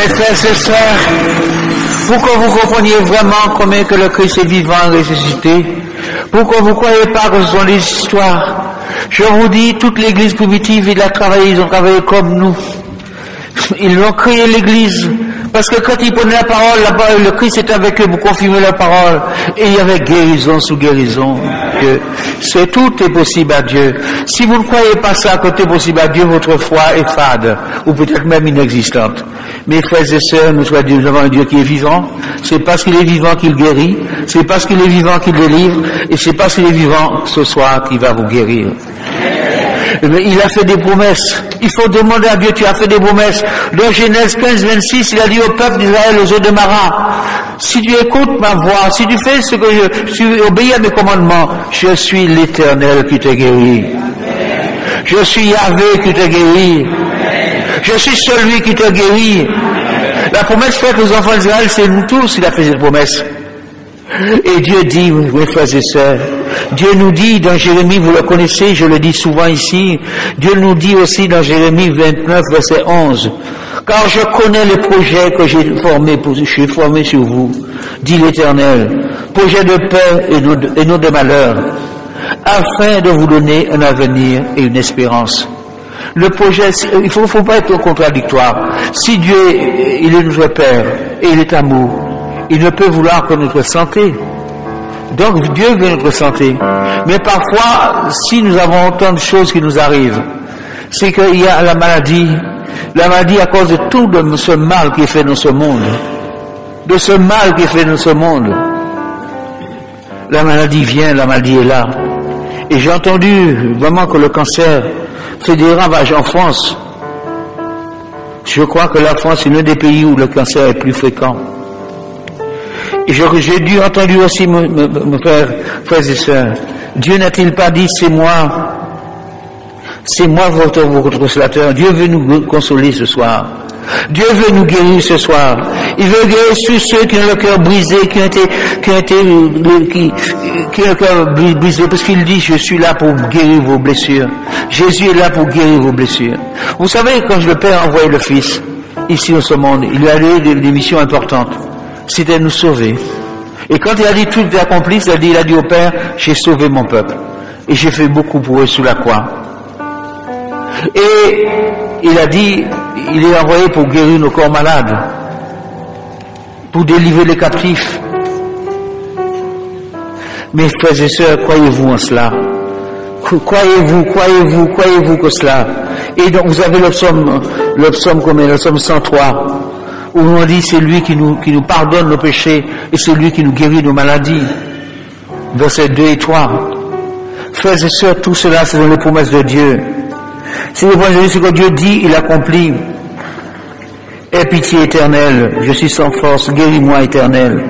Mes frères et sœurs, pour que vous compreniez vraiment combien que le Christ est vivant et ressuscité, pour que vous ne croyez pas que ce sont des histoires, je vous dis, toute l'église primitive, ils ont travaillé comme nous. Ils ont créé l'église. Parce que quand ils prenaient la parole, le Christ était avec eux pour confirmer la parole. Et il y avait guérison sous guérison. Tout est possible à Dieu. Si vous ne croyez pas ça, que tout est possible à Dieu, votre foi est fade. Ou peut-être même inexistante. Mes frères et sœurs, nous avons un Dieu qui est vivant. C'est parce qu'il est vivant qu'il guérit. C'est parce qu'il est vivant qu'il délivre. Et c'est parce qu'il est vivant ce soir qu'il va vous guérir. Mais il a fait des promesses. Il faut demander à Dieu, tu as fait des promesses. Dans Genèse 15, 26, il a dit au peuple d'Israël, aux eaux de Mara, si tu écoutes ma voix, si tu fais ce que si tu obéis à mes commandements, je suis l'Éternel qui te guérit. Je suis Yahvé qui te guérit. Je suis celui qui te guérit. La promesse faite aux enfants d'Israël, c'est nous tous, il a fait cette promesse. Et Dieu dit, mes frères et sœurs, Dieu nous dit dans Jérémie, vous le connaissez, je le dis souvent ici, Dieu nous dit aussi dans Jérémie 29, verset 11, car je connais les projets que j'ai formés sur vous, dit l'Éternel, projets de paix et non de malheur, afin de vous donner un avenir et une espérance. Le projet, il faut pas être contradictoire. Si Dieu, il est notre Père et il est amour, il ne peut vouloir que notre santé. Donc Dieu veut notre santé. Mais parfois, si nous avons tant de choses qui nous arrivent, c'est qu'il y a la maladie à cause de tout de ce mal qui est fait dans ce monde. De ce mal qui est fait dans ce monde. La maladie vient, la maladie est là. Et j'ai entendu vraiment que le cancer fait des ravages en France. Je crois que la France est l'un des pays où le cancer est plus fréquent. Et j'ai entendu aussi me faire, frères et sœurs, Dieu n'a-t-il pas dit, c'est moi votre consolateur. Dieu veut nous consoler ce soir. Dieu veut nous guérir ce soir. Il veut guérir tous ceux qui ont le cœur brisé, qui ont le cœur brisé, parce qu'il dit, je suis là pour guérir vos blessures. Jésus est là pour guérir vos blessures. Vous savez, quand le Père a envoyé le Fils, ici dans ce monde, il lui a donné des missions importantes. C'était de nous sauver. Et quand il a dit tout est accompli, il a dit au Père, j'ai sauvé mon peuple. Et j'ai fait beaucoup pour eux sous la croix. Et il a dit, il est envoyé pour guérir nos corps malades, pour délivrer les captifs. Mes frères et sœurs, croyez-vous en cela? Croyez-vous que cela? Et donc vous avez le psaume 103, où on dit c'est lui qui nous pardonne nos péchés et c'est lui qui nous guérit nos maladies. Versets 2 et 3. Frères et sœurs, tout cela, c'est dans les promesses de Dieu. C'est les promesses de Dieu, ce que Dieu dit, il accomplit. Aie pitié éternelle, je suis sans force, guéris-moi éternel.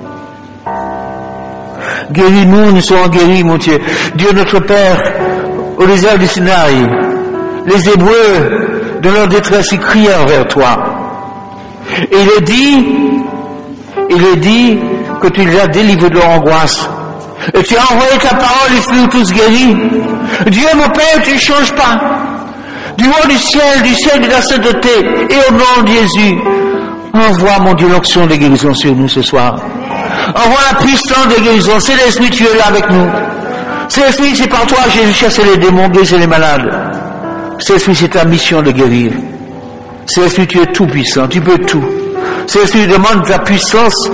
Guéris-nous, nous serons guéris, mon Dieu. Dieu notre Père, au désert du Sinaï, les Hébreux, de leur détresse, ils crièrent vers toi. Et il est dit que tu les as délivrés de leur angoisse. Et tu as envoyé ta parole, ils furent tous guéris. Dieu mon Père, tu ne changes pas. Du haut du ciel de la sainteté, et au nom de Jésus, envoie mon Dieu l'onction de guérison sur nous ce soir. Envoie la puissance de guérison. C'est l'Esprit, tu es là avec nous. C'est l'Esprit, c'est par toi, Jésus, chasser les démons, guérir les malades. C'est l'Esprit, c'est ta mission de guérir. C'est l'Esprit, tu es tout puissant, tu peux tout. C'est l'Esprit, demande ta puissance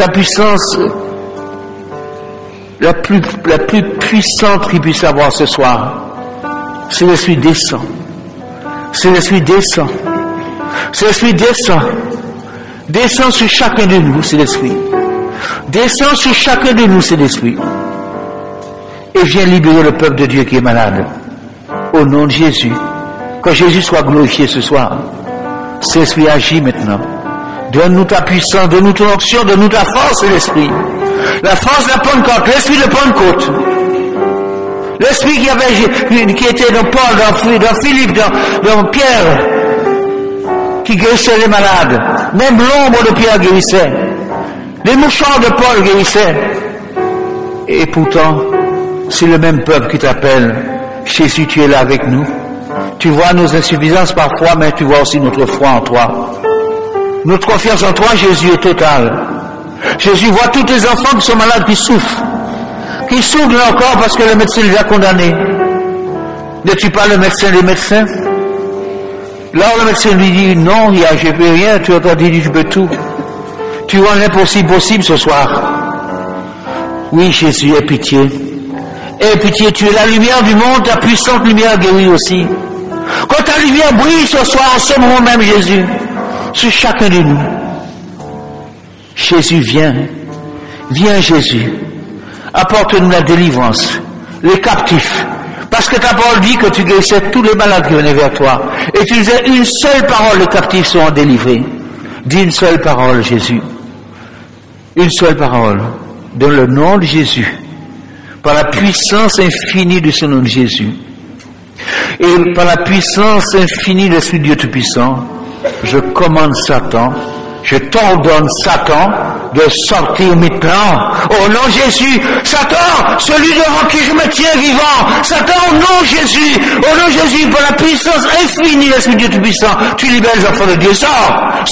la plus puissante qu'il puisse avoir ce soir. C'est l'Esprit descend. C'est l'Esprit descend. C'est l'Esprit descend. Descend sur chacun de nous, c'est l'Esprit. Descend sur chacun de nous, c'est l'Esprit. Et viens libérer le peuple de Dieu qui est malade. Au nom de Jésus. Que Jésus soit glorifié ce soir. C'est l'Esprit agit maintenant. Donne-nous ta puissance, donne-nous ton onction, donne-nous ta force, l'Esprit. La force de la Pentecôte, l'Esprit de Pentecôte. L'Esprit qui était dans Paul, dans Philippe, dans Pierre, qui guérissait les malades. Même l'ombre de Pierre guérissait. Les mouchoirs de Paul guérissaient. Et pourtant, c'est le même peuple qui t'appelle. Jésus, tu es là avec nous. Tu vois nos insuffisances parfois, mais tu vois aussi notre foi en toi. Notre confiance en toi, Jésus, est totale. Jésus voit tous tes enfants qui sont malades, qui souffrent de leur corps parce que le médecin les a condamnés. N'es-tu pas le médecin des médecins? Là où le médecin lui dit, non, je ne peux rien, tu as dit, je peux tout. Tu rends l'impossible possible ce soir. Oui, Jésus, aie pitié. Aie pitié, tu es la lumière du monde, ta puissante lumière guérit aussi. Quand ta lumière brille ce soir, en ce moment même, Jésus, sur chacun de nous. Jésus, viens. Viens, Jésus. Apporte-nous la délivrance, les captifs. Parce que ta parole dit que tu guérissais tous les malades qui venaient vers toi. Et tu disais une seule parole, les captifs seront délivrés. Dis une seule parole, Jésus. Une seule parole. Dans le nom de Jésus. Par la puissance infinie de ce nom de Jésus. Et par la puissance infinie de ce Dieu Tout-Puissant, je commande Satan, je t'ordonne Satan de sortir maintenant. Au nom de Jésus, Satan, celui devant qui je me tiens vivant, Satan, au nom de Jésus, par la puissance infinie de ce Dieu Tout-Puissant, tu libères les enfants de Dieu. Sors,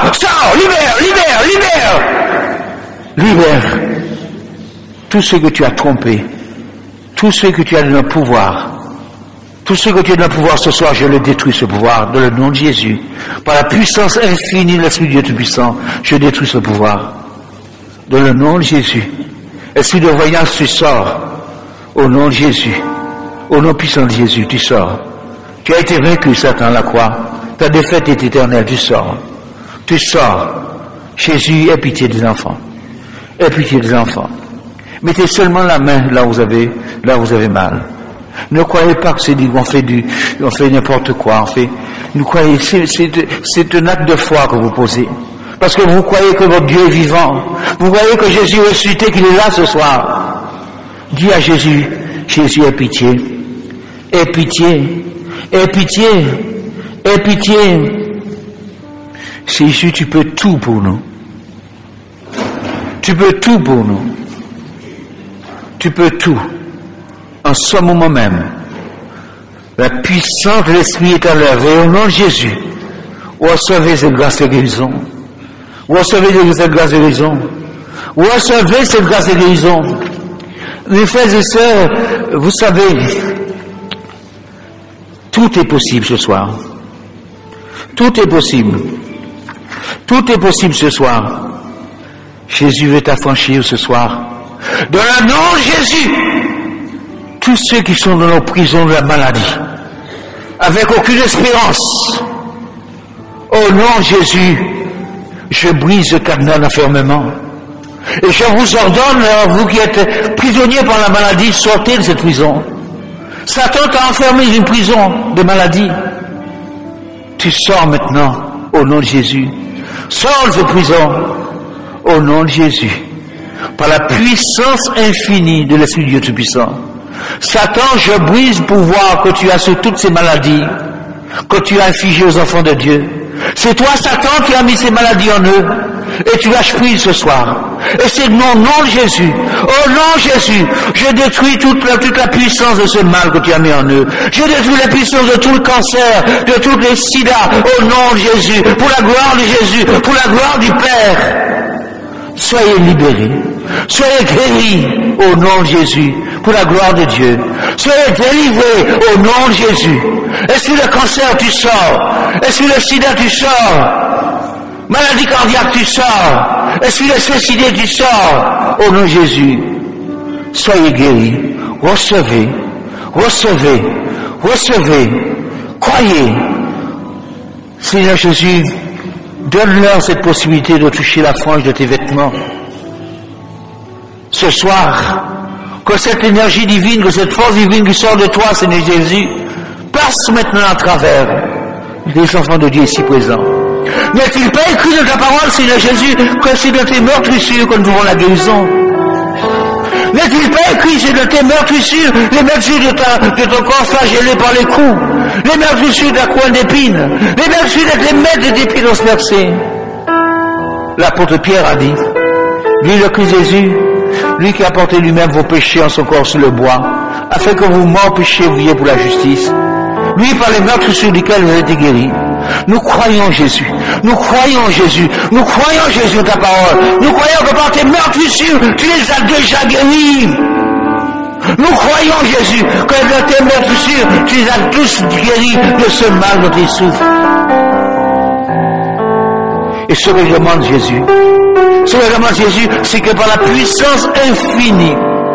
libère tous ceux que tu as trompés, tous ceux que tu as dans le pouvoir. Tout ce que tu as dans le pouvoir ce soir, je le détruis, ce pouvoir, dans le nom de Jésus. Par la puissance infinie de l'Esprit de Dieu Tout-Puissant, je détruis ce pouvoir. Dans le nom de Jésus. Esprit de voyance, tu sors. Au nom de Jésus. Au nom puissant de Jésus, tu sors. Tu as été vaincu, Satan, à la croix. Ta défaite est éternelle, tu sors. Tu sors. Jésus, aie pitié des enfants. Aie pitié des enfants. Mettez seulement la main là où vous avez mal. Ne croyez pas que c'est dit qu'on fait n'importe quoi, nous croyez, c'est un acte de foi que vous posez. Parce que vous croyez que votre Dieu est vivant. Vous croyez que Jésus est ressuscité, qu'il est là ce soir. Dis à Jésus, Jésus, aie pitié. Aie pitié. Aie pitié. Aie pitié. Jésus, tu peux tout pour nous. Tu peux tout pour nous. Tu peux tout. En ce moment même, la puissance de l'Esprit est à l'œuvre. Au nom de Jésus, recevez cette grâce de guérison. Recevez cette grâce de guérison. Recevez cette grâce de guérison. Mes frères et sœurs, vous savez, tout est possible ce soir. Tout est possible. Tout est possible ce soir. Jésus veut t'affranchir ce soir. Dans le nom de Jésus, tous ceux qui sont dans nos prisons de la maladie, avec aucune espérance, au nom de Jésus, je brise le cadenas d'enfermement. Et je vous ordonne, vous qui êtes prisonniers par la maladie, sortez de cette prison. Satan t'a enfermé dans une prison de maladie. Tu sors maintenant, au nom de Jésus. Sors de cette prison, au nom de Jésus. Par la puissance infinie de l'Esprit de Dieu Tout-Puissant. Satan, je brise le pouvoir que tu as sur toutes ces maladies, que tu as infligées aux enfants de Dieu. C'est toi, Satan, qui as mis ces maladies en eux. Et tu lâches prise ce soir. Et c'est dans le nom de Jésus. Au nom de Jésus, je détruis toute la puissance de ce mal que tu as mis en eux. Je détruis la puissance de tout le cancer, de tous les sida, au nom de Jésus. Pour la gloire de Jésus, pour la gloire du Père. Soyez libérés. Soyez guéris au nom de Jésus, pour la gloire de Dieu. Soyez délivrés au nom de Jésus. Est-ce que le cancer, tu sors? Est-ce que le sida, tu sors? Maladie cardiaque, tu sors? Est-ce que le suicidé, tu sors? Au nom de Jésus. Soyez guéris. Recevez. Recevez. Recevez. Croyez. Seigneur Jésus, donne-leur cette possibilité de toucher la frange de tes vêtements. Ce soir, que cette énergie divine, que cette force divine qui sort de toi, Seigneur Jésus, passe maintenant à travers les enfants de Dieu ici présents. N'est-il pas écrit dans ta parole, Seigneur Jésus, que c'est dans tes meurtrissures que nous avons la guérison? N'est-il pas écrit, c'est dans tes meurtrissures, les meurtrissures de ton corps flagellé par les coups, les meurtrissures de la couronne d'épines, les meurtrissures de tes mètres d'épines transpercées? L'apôtre Pierre a dit, lui le Christ Jésus, lui qui a porté lui-même vos péchés en son corps sur le bois, afin que vous morts péchiez, vous viviez pour la justice. Lui, par les meurtrissures duquel vous avez été guéris. Nous croyons Jésus. Nous croyons Jésus. Nous croyons Jésus ta parole. Nous croyons que par tes meurtrissures, tu les as déjà guéris. Nous croyons Jésus que dans tes meurtrissures, tu les as tous guéris de ce mal dont ils souffrent. Et ce que je demande Jésus, c'est que par la puissance infinie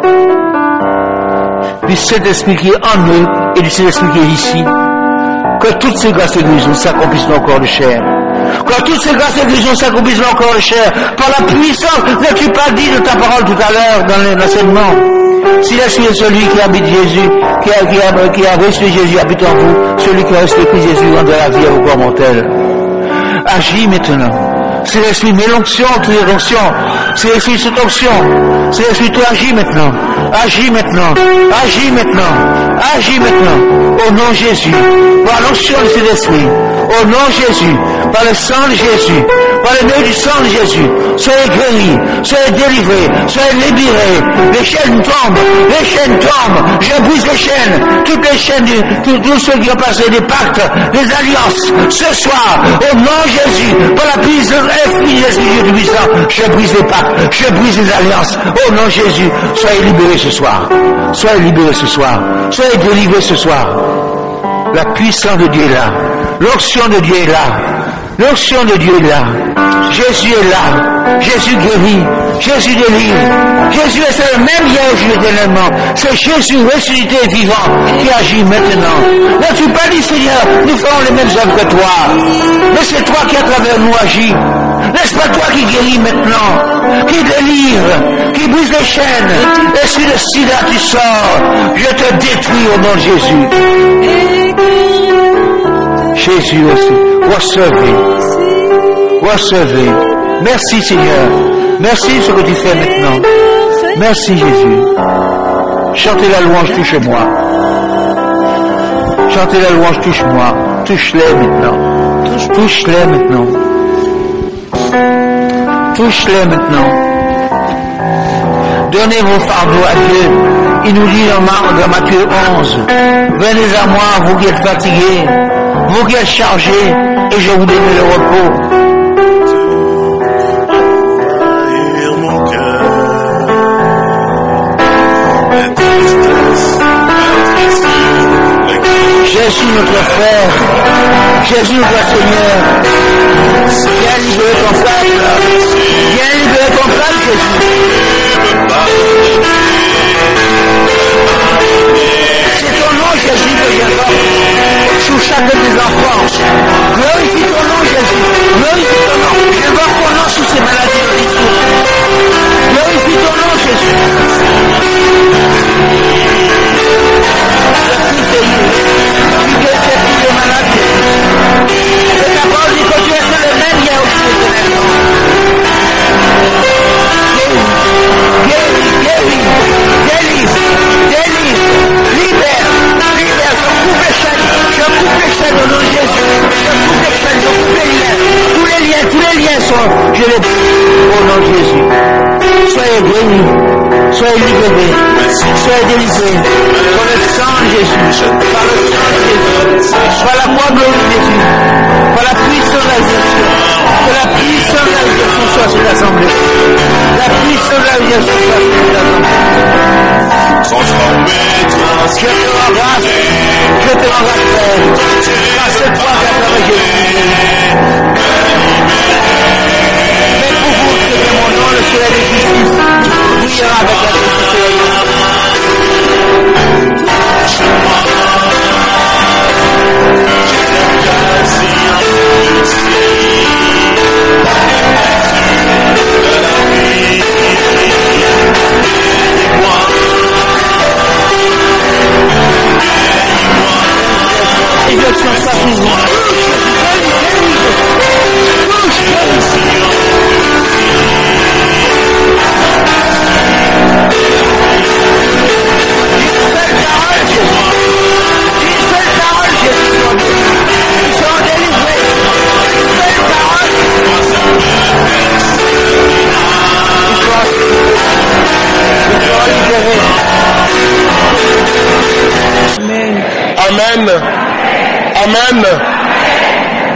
du Saint-Esprit qui est en nous et du Saint-Esprit qui est ici, que toutes ces grâces de guérison s'accomplissent dans le corps de chair. Que toutes ces grâces de guérison s'accomplissent dans le corps de chair. Par la puissance, n'as-tu pas dit de ta parole tout à l'heure dans l'enseignement? Si l'Esprit est celui qui habite Jésus, qui a reçu Jésus habite en vous, celui qui a reçu Jésus rend de la vie à vos corps mortels. Agis maintenant. C'est l'Esprit, mets l'onction, tu es l'onction. C'est l'Esprit, cette onction. C'est l'Esprit, toi, agis maintenant. Agis maintenant. Agis maintenant. Agis maintenant. Au nom de Jésus. Par l'onction de cet esprit. Au nom de Jésus. Par le sang de Jésus. Par le nez du sang de Jésus. Soyez guéris. Soyez délivrés. Soyez libérés. Les chaînes tombent. Les chaînes tombent. Je brise les chaînes. Toutes les chaînes, tous ceux qui ont passé des pactes, des alliances. Ce soir, au nom de Jésus, par la puissance infinie de l'Esprit du puissant, je brise les pactes. Je brise les alliances. Au nom de Jésus, soyez libérés ce soir. Soyez libérés ce soir. Soyez délivrés ce soir. La puissance de Dieu est là. L'onction de Dieu est là. L'onction de Dieu est là. Jésus est là. Jésus guérit. Jésus délivre. Jésus est le même hier aujourd'hui éternellement. C'est Jésus ressuscité et vivant qui agit maintenant. N'as-tu pas dit, Seigneur, nous ferons les mêmes œuvres que toi. Mais c'est toi qui à travers nous agis. N'est-ce pas toi qui guéris maintenant, qui délivre, qui brise les chaînes, et si le sida tu sors, je te détruis au nom de Jésus. Jésus aussi, recevez. Merci Seigneur, merci de ce que tu fais maintenant. Merci Jésus. Chantez la louange, touche-moi. Chantez la louange, touche-moi. Touche-les maintenant. Touche-les maintenant. Touche-les maintenant. Donnez vos fardeaux à Dieu. Il nous dit dans Matthieu 11, venez à moi, vous qui êtes fatigués, vous qui êtes chargés, et je vous donnerai le repos. Jésus notre frère, Jésus notre Seigneur, viens libérer ton peuple, viens libérer ton peuple, Jésus. C'est ton nom, Jésus, que j'invoque sous chacun des enfants. Glorifie ton nom, Jésus, glorifie ton nom. J'invoque ton nom sous ces maladies de l'histoire. Glorifie ton nom, Jésus. Je les au nom de Jésus. Soyez bénis, soyez libérés, soyez délivrés par le sang de Jésus, par le sang de Jésus, par la croix de Jésus, par la puissance de la résurrection. Que la puissance de la résurrection soit sur l'assemblée. La puissance de la résurrection soit sur l'assemblée. Je te rends grâce, Père, par cette foi qui a travers Jésus. Mon nom, le soleil de justice, brillera avec la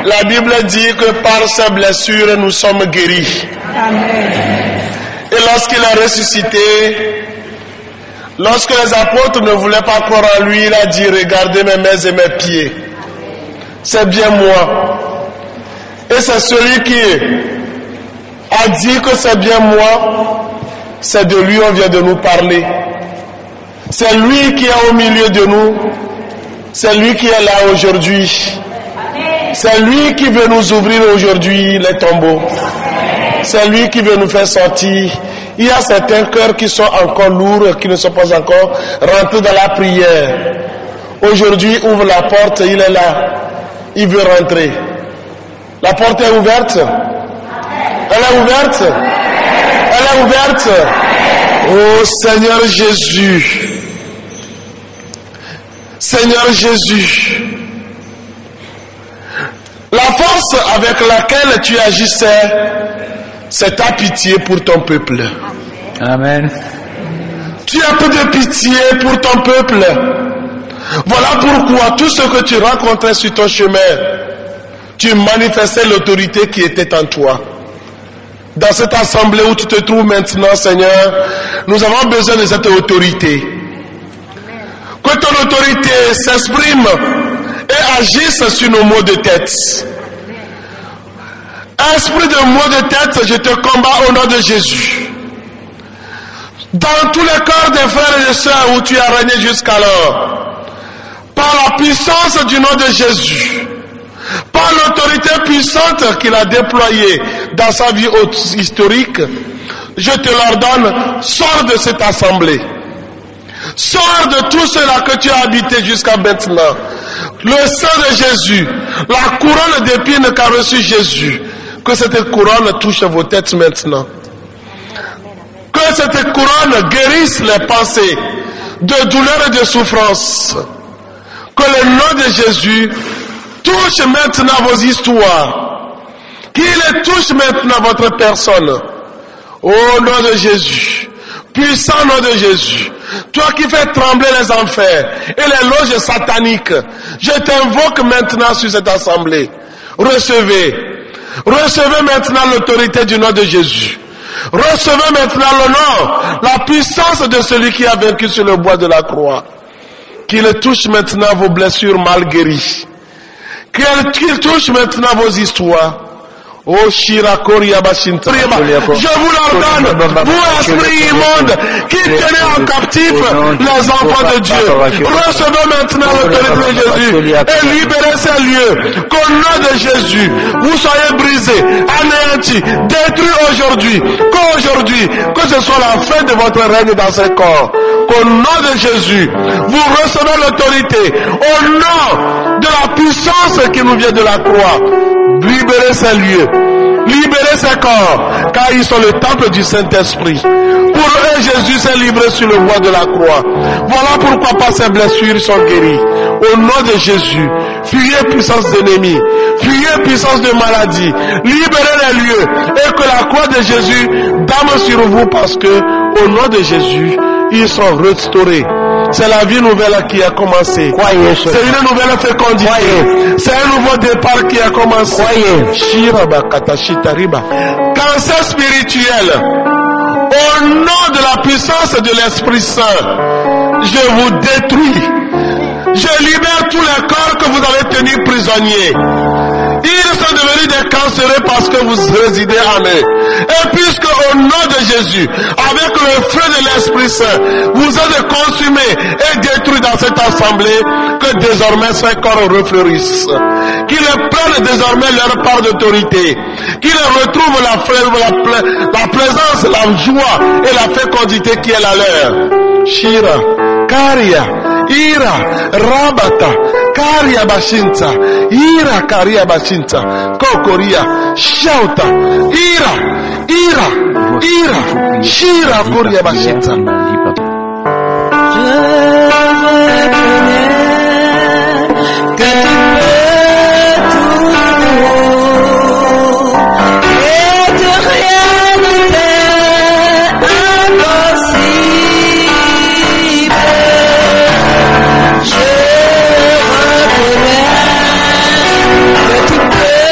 La Bible dit que par ses blessures, nous sommes guéris. Amen. Et lorsqu'il est ressuscité, lorsque les apôtres ne voulaient pas croire en lui, il a dit, regardez mes mains et mes pieds. C'est bien moi. Et c'est celui qui a dit que c'est bien moi, c'est de lui on vient de nous parler. C'est lui qui est au milieu de nous. C'est lui qui est là aujourd'hui. C'est lui qui veut nous ouvrir aujourd'hui les tombeaux. C'est lui qui veut nous faire sortir. Il y a certains cœurs qui sont encore lourds, qui ne sont pas encore rentrés dans la prière. Aujourd'hui, ouvre la porte, il est là. Il veut rentrer. La porte est ouverte. Elle est ouverte. Elle est ouverte. Oh Seigneur Jésus. Seigneur Jésus. La force avec laquelle tu agissais, c'est ta pitié pour ton peuple. Amen. Tu as peu de pitié pour ton peuple. Voilà pourquoi tout ce que tu rencontrais sur ton chemin, tu manifestais l'autorité qui était en toi. Dans cette assemblée où tu te trouves maintenant, Seigneur, nous avons besoin de cette autorité. Que ton autorité s'exprime et agisse sur nos maux de tête. Esprit de maux de tête, je te combats au nom de Jésus. Dans tous les corps des frères et des sœurs où tu as régné jusqu'alors, par la puissance du nom de Jésus, par l'autorité puissante qu'il a déployée dans sa vie historique, je te l'ordonne, sors de cette assemblée. Sors de tout cela que tu as habité jusqu'à maintenant. Le sang de Jésus, la couronne d'épines qu'a reçu Jésus, que cette couronne touche vos têtes maintenant. Que cette couronne guérisse les pensées de douleur et de souffrance. Que le nom de Jésus touche maintenant vos histoires. Qu'il touche maintenant votre personne. Au nom de Jésus. Puissant nom de Jésus. Toi qui fais trembler les enfers et les loges sataniques. Je t'invoque maintenant sur cette assemblée. Recevez. Recevez maintenant l'autorité du nom de Jésus. Recevez maintenant le nom, la puissance de celui qui a vaincu sur le bois de la croix. Qu'il touche maintenant vos blessures mal guéries. Qu'il touche maintenant vos histoires. Oh Shirakori Yabashinta. Je vous l'ordonne, vous esprits immondes qui tenez en captif les enfants de Dieu. Recevez maintenant l'autorité de Jésus et libérez ces lieux. Qu'au nom de Jésus, vous soyez brisés, anéantis, détruits aujourd'hui. Qu'aujourd'hui, que ce soit la fin de votre règne dans ce corps. Qu'au nom de Jésus, vous recevez l'autorité. Au nom de la puissance qui nous vient de la croix. Libérez ces lieux, libérez ces corps, car ils sont le temple du Saint-Esprit. Pour eux, Jésus s'est livré sur le bois de la croix. Voilà pourquoi par ses blessures, ils sont guéris. Au nom de Jésus, fuyez puissance d'ennemis, fuyez puissance de maladie, libérez les lieux, et que la croix de Jésus dame sur vous, parce que, au nom de Jésus, ils sont restaurés. C'est la vie nouvelle qui a commencé. Croyez. C'est une nouvelle fécondité. Croyez. C'est un nouveau départ qui a commencé. Croyez. Cancer spirituel. Au nom de la puissance de l'Esprit Saint, je vous détruis. Je libère tous les corps que vous avez tenus prisonniers. Ils sont devenus des cancéreux parce que vous résidez en eux. Et puisque au nom de Jésus, avec le feu de l'Esprit Saint, vous êtes consumés et détruits dans cette assemblée, que désormais ces corps refleurissent. Qu'ils prennent désormais leur part d'autorité. Qu'ils retrouvent la présence, la joie et la fécondité qui est la leur. Shira, Karia, Ira, Rabata, Karia Bashinta, Ira, Karia Bashinta, Kokoria, Shauta, Ira, Shira, Koria Bashinta. Je reconnais que tu peux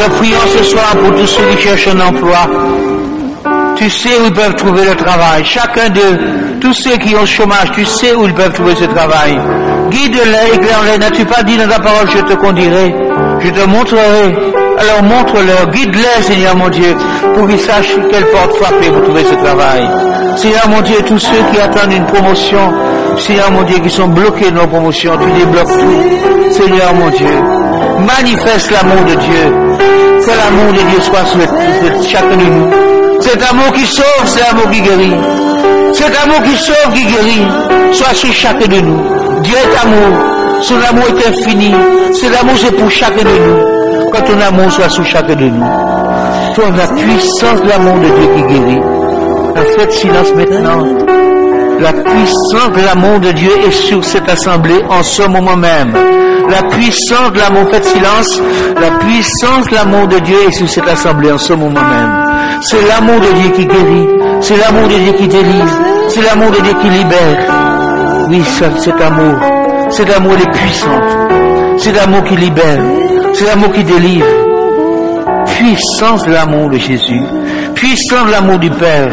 Nous prions ce soir pour tous ceux qui cherchent un emploi. Tu sais où ils peuvent trouver le travail. Chacun d'eux, tous ceux qui ont le chômage, tu sais où ils peuvent trouver ce travail. Guide-les, éclaire-les. N'as-tu pas dit dans ta parole, je te conduirai, je te montrerai. Alors montre-leur, guide-les, Seigneur mon Dieu, pour qu'ils sachent quelle porte frapper pour trouver ce travail. Seigneur mon Dieu, tous ceux qui attendent une promotion, Seigneur mon Dieu, qui sont bloqués dans nos promotions, tu débloques tout. Seigneur mon Dieu, manifeste l'amour de Dieu. Que l'amour de Dieu soit sur chacun de nous. Cet amour qui sauve, c'est l'amour qui guérit. Cet amour qui sauve, qui guérit, soit sur chacun de nous. Dieu est amour. Son amour est infini. Cet amour, c'est pour chacun de nous. Que ton amour soit sur chacun de nous. Toi, la puissance de l'amour de Dieu qui guérit. Faites silence maintenant. La puissance de l'amour de Dieu est sur cette assemblée en ce moment même. La puissance de l'amour, faites silence. La puissance de l'amour de Dieu est sur cette assemblée en ce moment même. C'est l'amour de Dieu qui guérit. C'est l'amour de Dieu qui délivre. C'est l'amour de Dieu qui libère. Oui, cet amour. Cet amour est puissant. C'est l'amour qui libère. C'est l'amour qui délivre. Puissance de l'amour de Jésus. Puissance de l'amour du Père.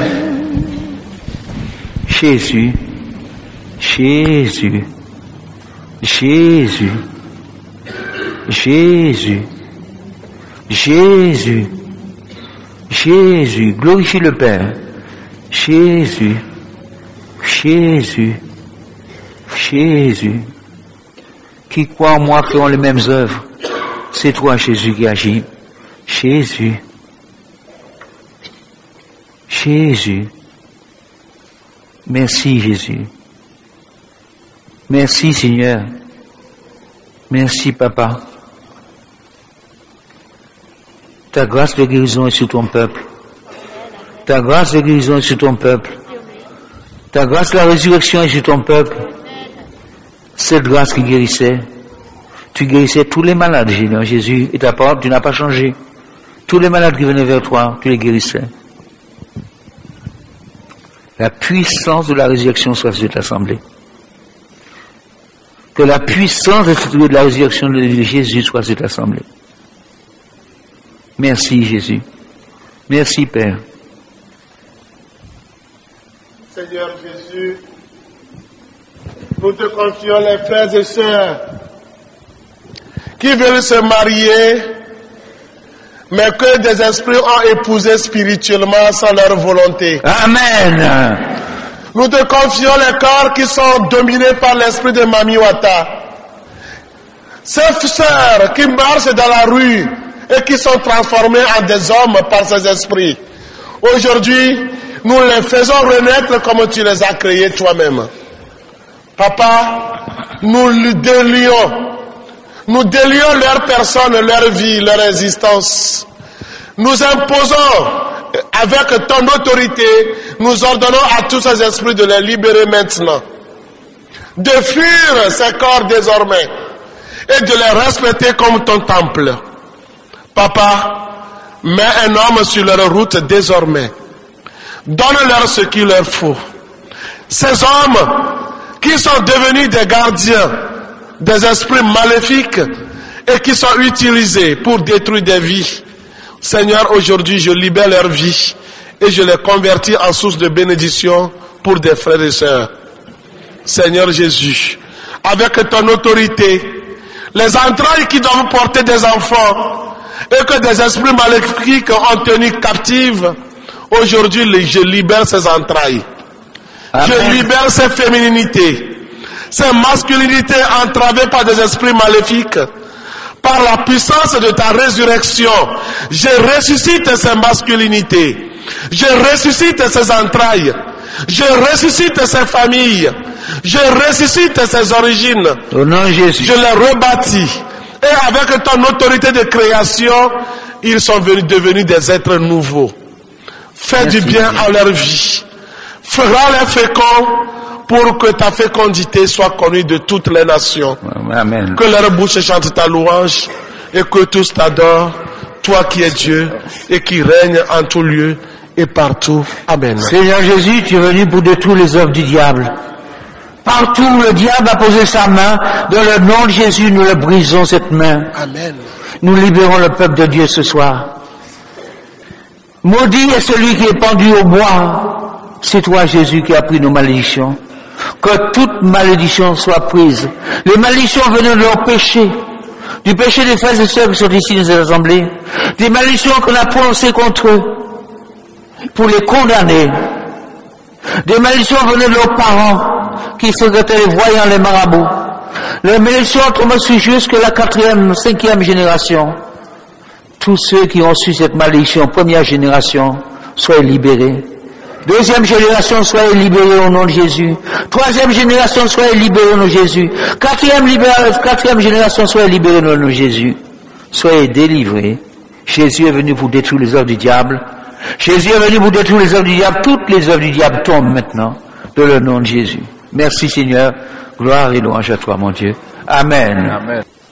Jésus. Jésus. Jésus. Jésus. Jésus. Jésus. Glorifie le Père. Jésus. Jésus. Jésus. Qui croit en moi feront les mêmes œuvres. C'est toi, Jésus, qui agis. Jésus. Jésus. Merci, Jésus. Merci, Seigneur. Merci, Papa. Ta grâce de guérison est sur ton peuple. Ta grâce de guérison est sur ton peuple. Ta grâce de la résurrection est sur ton peuple. Cette grâce qui guérissait. Tu guérissais tous les malades, Seigneur Jésus, et ta parole, tu n'as pas changé. Tous les malades qui venaient vers toi, tu les guérissais. La puissance de la résurrection soit sur cette assemblée. Que la puissance de la résurrection de Jésus soit sur cette assemblée. Merci Jésus. Merci Père. Seigneur Jésus, nous te confions les frères et sœurs qui veulent se marier, mais que des esprits ont épousé spirituellement sans leur volonté. Amen. Nous te confions les corps qui sont dominés par l'esprit de Mami Wata. Ces sœurs qui marchent dans la rue et qui sont transformées en des hommes par ces esprits. Aujourd'hui, nous les faisons renaître comme tu les as créés toi-même. Papa, nous délions leur personne, leur vie, leur existence. Nous imposons, avec ton autorité, nous ordonnons à tous ces esprits de les libérer maintenant. De fuir ces corps désormais et de les respecter comme ton temple. Papa, mets un homme sur leur route désormais. Donne-leur ce qu'il leur faut. Ces hommes qui sont devenus des gardiens des esprits maléfiques et qui sont utilisés pour détruire des vies. Seigneur, aujourd'hui, je libère leur vie et je les convertis en source de bénédiction pour des frères et sœurs. Seigneur Jésus, avec ton autorité, les entrailles qui doivent porter des enfants et que des esprits maléfiques ont tenu captives, aujourd'hui, je libère ces entrailles. Amen. Je libère ces fémininités. Ces masculinités entravées par des esprits maléfiques, par la puissance de ta résurrection, je ressuscite ces masculinités, je ressuscite ces entrailles, je ressuscite ces familles, je ressuscite ces origines, au nom de Jésus. Je les rebâtis, et avec ton autorité de création, ils sont devenus des êtres nouveaux. Fais du bien à leur vie, fera-les féconds, pour que ta fécondité soit connue de toutes les nations. Amen. Que leur bouche chante ta louange et que tous t'adorent, toi qui es Dieu et qui règne en tout lieu et partout. Amen. Seigneur Jésus, tu es venu pour détruire les œuvres du diable. Partout où le diable a posé sa main, dans le nom de Jésus, nous le brisons cette main. Amen. Nous libérons le peuple de Dieu ce soir. Maudit est celui qui est pendu au bois. C'est toi, Jésus, qui as pris nos malédictions. Que toute malédiction soit prise. Les malédictions venant de leur péché, du péché des frères et sœurs qui sont ici dans cette assemblée, des malédictions qu'on a prononcées contre eux, pour les condamner, des malédictions venant de leurs parents, qui fréquentaient les voyants, les marabouts, les malédictions tombent jusque la 4e, 5e génération. Tous ceux qui ont reçu cette malédiction, première génération, soient libérés. Deuxième génération, soyez libérés au nom de Jésus. Troisième génération, soyez libérés au nom de Jésus. Quatrième génération, soyez libérés au nom de Jésus. Soyez délivrés. Jésus est venu pour détruire les œuvres du diable. Jésus est venu pour détruire les œuvres du diable. Toutes les œuvres du diable tombent maintenant dans le nom de Jésus. Merci Seigneur. Gloire et louange à toi, mon Dieu. Amen. Amen.